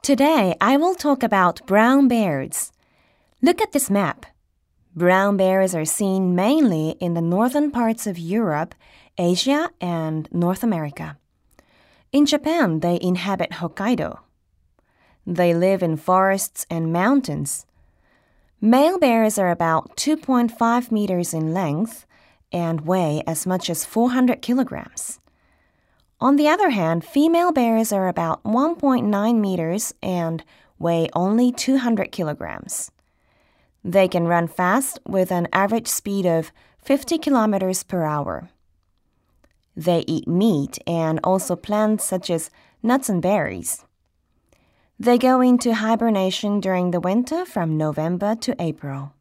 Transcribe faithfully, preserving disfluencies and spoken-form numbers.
Today, I will talk about brown bears. Look at this map. Brown bears are seen mainly in the northern parts of Europe, Asia, and North America. In Japan, they inhabit Hokkaido. They live in forests and mountains. Male bears are about two point five meters in length and weigh as much as four hundred kilograms. On the other hand, female bears are about one point nine meters and weigh only two hundred kilograms. They can run fast with an average speed of fifty kilometers per hour. They eat meat and also plants such as nuts and berries. They go into hibernation during the winter from November to April.